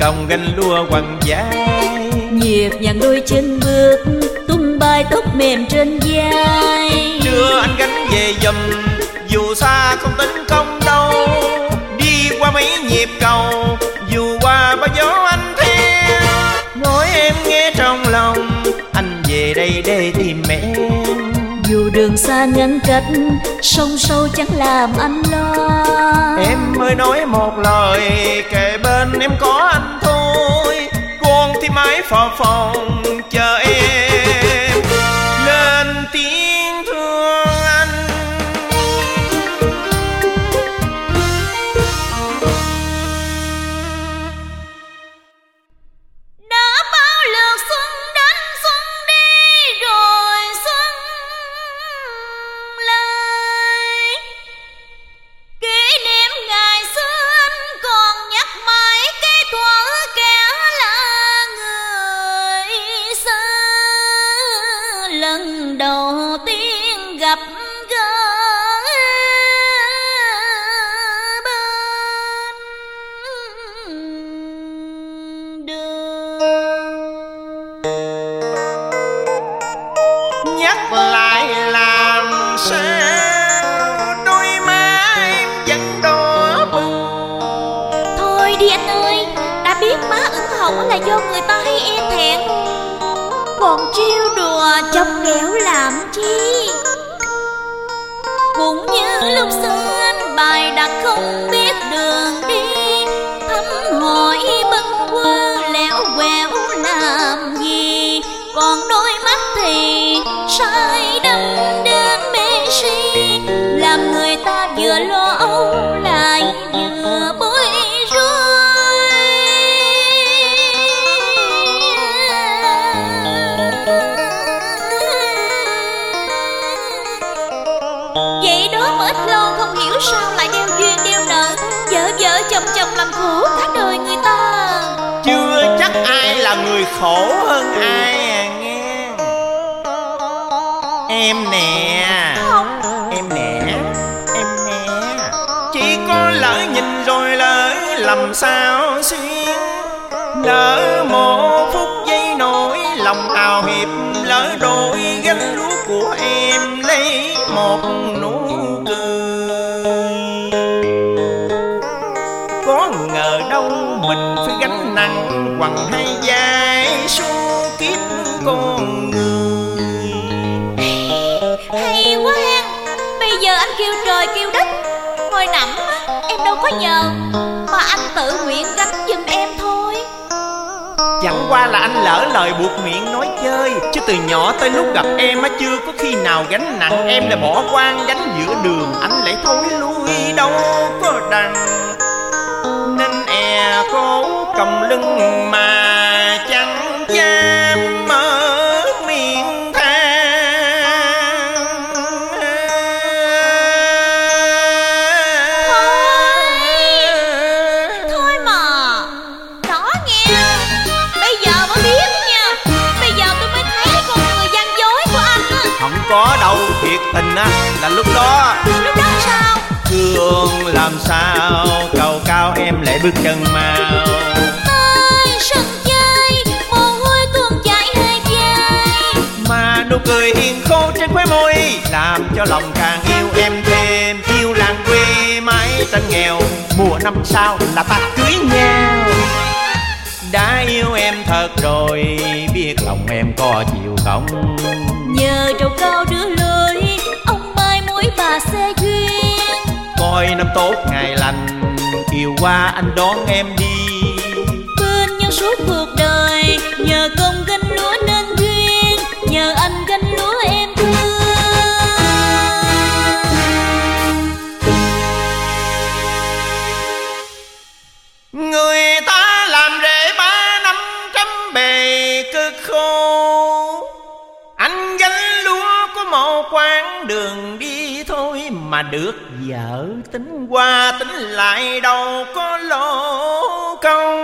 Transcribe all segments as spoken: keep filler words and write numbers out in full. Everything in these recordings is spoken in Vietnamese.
đồng gánh lúa quằn vai. Nhịp nhàng đôi chân bước tung bay tóc mềm trên vai. Đưa anh gánh về giùm, dù xa không tính công đâu. Đi qua mấy nhịp cầu, dù qua bao gió anh theo. Nói em nghe trong lòng, anh về đây để tìm em. Dù đường xa ngăn cách, sông sâu chẳng làm anh lo. Em mới nói một lời, kề bên em có anh thôi. Con thì mãi phò phòng chờ em lên tiếng thương anh. Đã bao lượt xuân đến xuân đi rồi xuân lại. Kỷ niệm ngày xưa anh còn nhắc mãi cái thuở kẻ là người xa. Lần đầu tiên gặp gỡ bên đường. Nhắc lại làm sao đôi má em vẫn đỏ bừng. Thôi đi anh ơi, đã biết má ửng hồng là do người ta hay e thẹn, còn trêu đùa chọc ghẹo làm chi. Cũng như lúc xưa anh bài đặt không biết đường đi, thăm hỏi bâng quơ lẻo quẹo làm gì. Còn đôi mắt thì say đắm đến mê si, làm người ta vừa lo âu lại vừa bối rối. Vậy đó mà ít lâu không hiểu sao lại đeo duyên đeo nợ, vợ vợ chồng chồng làm khổ cả đời người ta. Chưa chắc ai là người khổ hơn ai à nghe. Em nè, Không. em nè, em nè. Chỉ có lỡ nhìn rồi lỡ lầm sao xuyên. Lỡ một phút giây nỗi lòng hào hiệp, lỡ đôi gánh lúa của em lấy một nụ cười. Có ngờ đâu mình phải gánh nặng quằn hai vai suốt kiếp con người. Hay quá hen. Bây giờ anh kêu trời kêu đất, hồi nãy em đâu có nhờ, mà anh tự nguyện gánh giùm em thôi. Chẳng qua là anh lỡ lời buộc miệng nói chơi, chứ từ nhỏ tới lúc gặp em á chưa có khi nào gánh nặng em lại bỏ quang gánh giữa đường. Anh lại thối lui đâu có đằng, nên e cố còng lưng mà chẳng dám mở miệng than. Thôi, thôi mà. Đó nghe, bây giờ mới biết nha. Bây giờ tôi mới thấy con người gian dối của anh á. Không có đâu, thiệt tình á là lúc đó. Lúc đó sao? Thương làm sao cầu cao em lại bước chân mau. Tới sân chơi, mồ hôi tuôn chảy hai vai, Mà nụ cười hiền khô trên khóe môi làm cho lòng càng yêu em thêm. Yêu làng quê mái tranh nghèo, mùa năm sau là ta cưới nhau. Đã yêu em thật rồi, biết lòng em có chịu không? nhờ trầu cao đưa lối, ông mai mối bà xe duyên. Coi năm tốt ngày lành, chiều qua anh đón em đi. Bên nhau suốt cuộc đời, nhờ công gánh lúa nên duyên, nhờ anh gánh lúa em thương. Người ta làm rễ ba năm trăm bề cực khổ, anh gánh lúa có một quãng đường đi thôi. Mà được vợ tính qua tính lại đâu có lỗ công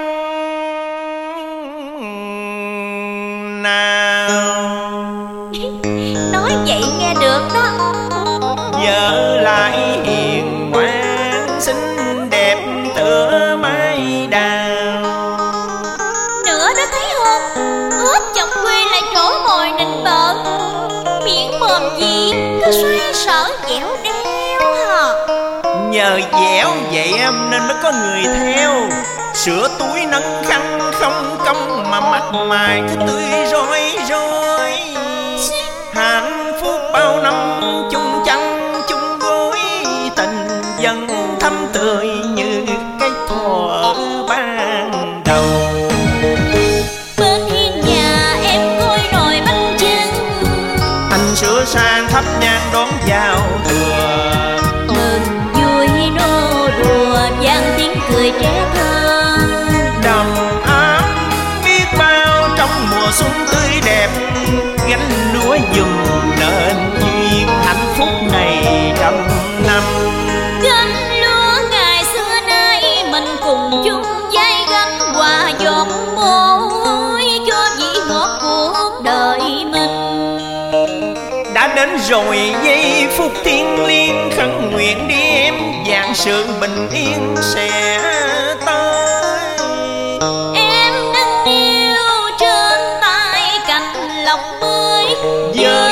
nào. Nói vậy nghe được đó. Vợ lại hiền ngoan xinh đẹp tựa mai đào, nhờ dẻo vậy nên mới có người theo. Sửa túi nâng khăn không công mà mặt mày cứ tươi rói rói. Hạnh phúc bao năm chung chăn chung gối, tình dân thắm tươi như cái thuở ban đầu. Bên hiên nhà em coi nồi bánh chưng, Anh sửa sang thắp nhang đón giao thừa. mừng vui nô đùa vang tiếng cười trẻ thơ. Đầm ấm biết bao trong mùa xuân tươi đẹp, gánh lúa dùm nên duyên hạnh phúc này trăm năm. Gánh lúa ngày xưa nay mình cùng chung vai gánh, hòa giọt mồ hôi cho vị ngọt cuộc đời mình. Đã đến rồi giây phút thiêng liêng, khấn nguyện đi em vạn sự bình yên sẽ tới. Em nâng niu trên tay cành lộc mới, Giờ